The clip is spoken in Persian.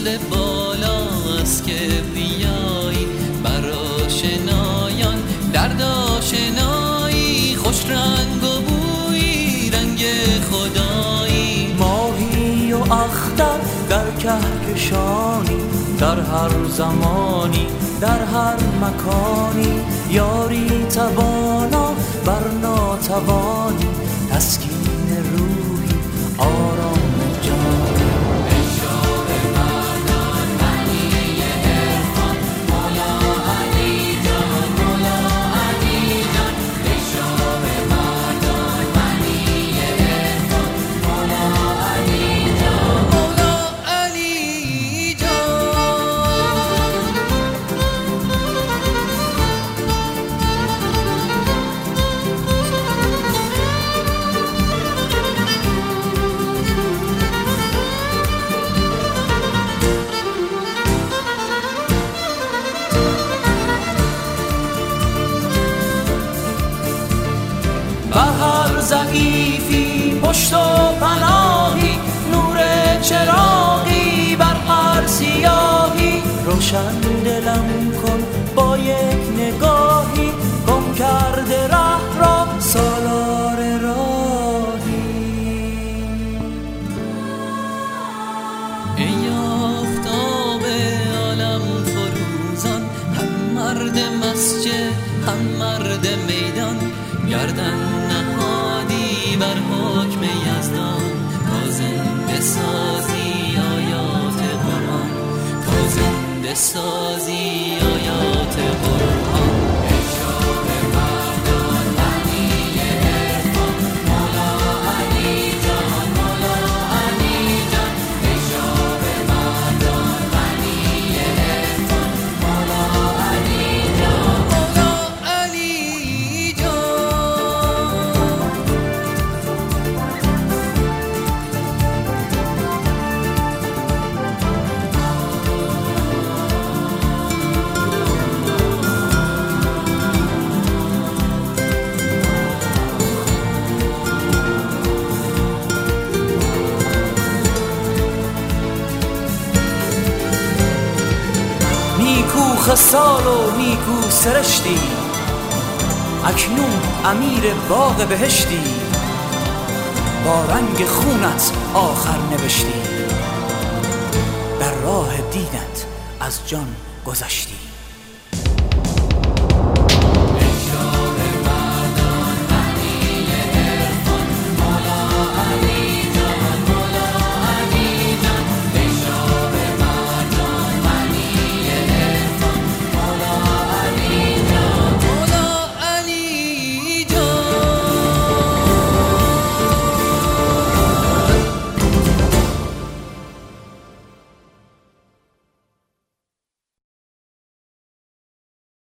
فضل بالاست که بیایی بر آشنایان درد آشنایی، خوش رنگ و بویی رنگ خدایی. ماهی و اختر در کهکشانی، در هر زمانی در هر مکانی، یاری توانا بر ناتوانی، تسکین روحی آرام جانی. بر هر ضعیفی پشت و پناهی، نور چراغی بر هر سیاهی. روشن دلم کن با یک نگاهی، گم کرده ره را سالار راهی. ای آفتاب عالم فروزان، هم مرد مسجد هم مرد میدان، گردن نهادی بر حکم یزدان. تا زنده سازی آیات قرآن، تا زنده سازی آیات قرآن. نیکو خصال و نیکو سرشتی، اکنون امیر باغ بهشتی. با رنگ خونت آخر نوشتی، در راه دینت از جان گذشتی.